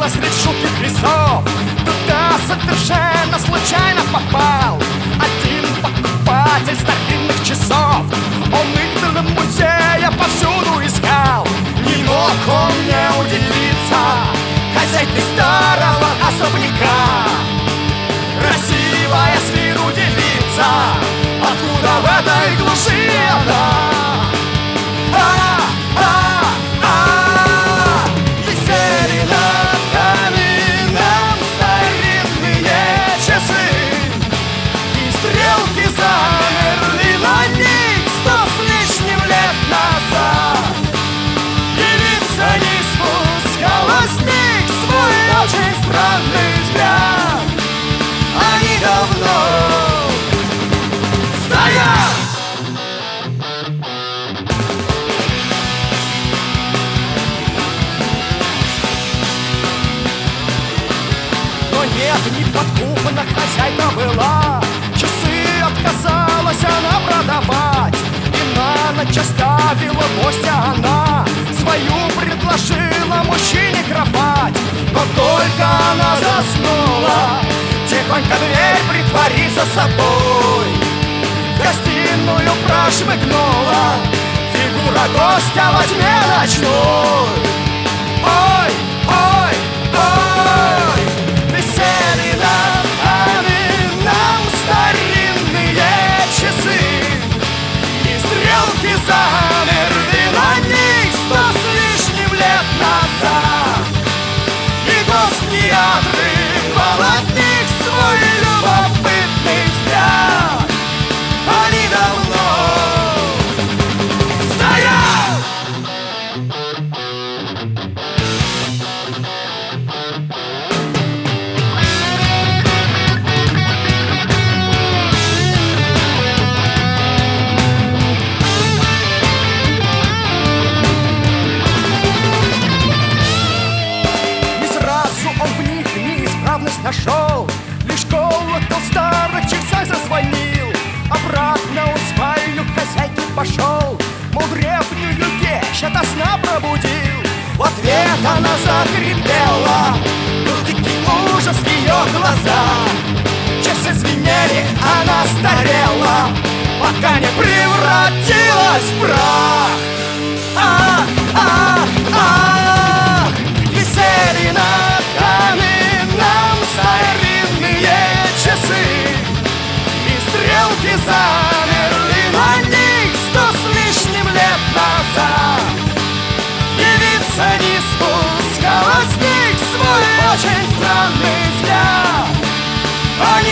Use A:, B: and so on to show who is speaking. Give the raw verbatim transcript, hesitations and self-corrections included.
A: Снова средь жутких лесов туда совершенно случайно попал один покупатель старинных часов. Он их для музея повсюду искал. Не мог он не удивиться хозяйке старого особняка. Красивая с виду девица, откуда в этой глуши она? Нет, не подкупана хозяйка была, часы отказалась она продавать, и на ночь оставила гостя она, свою предложила мужчине кровать. Но только она заснула, тихонько дверь притворив за собой, в гостиную прошмыгнула фигура гостя во тьме ночной. Ой, ой, ой, висели над камином старинные часы, и стрелки замерли на них сто с лишним лет назад. И гость не отрывал от них свой любопытный взгляд. Они давно стоят. Нашел, лишь колокол старых часах зазвонил. Обратно он в спальню хозяйки пошел, мол, древнюю вещь ото сна пробудил. В ответ она закрепела, был дикий ужас в ее глазах. Часы звенели, она старела, пока не превратилась в прах. Ах, ах, ах, висели над камином старинные часы, и стрелки замерли на них сто с лишним лет назад. Девица не спускала с них свой очень странный взгляд.